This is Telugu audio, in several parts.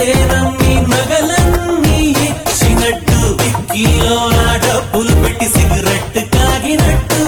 నమ్మి నగలన్నీ ఇచ్చినట్టు కిలో డబ్బులు పెట్టి సిగరెట్ తాగినట్టు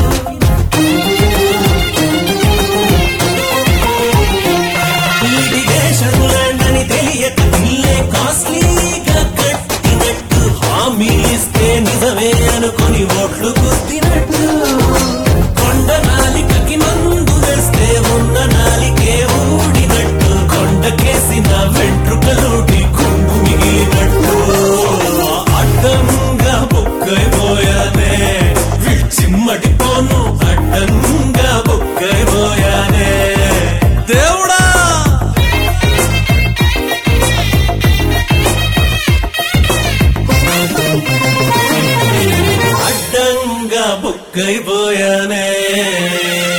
లిటిగేషన్ ల్యాండ్ తెలియక ఇల్లే కాస్ట్లీగా కట్టినట్టు హామీలిస్తే నిజమే అనుకొని ఓట్లు గుర్తినట్టు కొండ నాలికకి మందు వేస్తే ఉన్న నాలికే ఊడినట్టు కొండకేసిన వెంట్రుకలోటి కొండు మిగిలినట్టు అడ్డంగా బొక్కైపోయానే చిమ్మటిపోను అడ్డంగా బొక్కైపోయానే దేవుడా అడ్డంగా బొక్కైపోయానే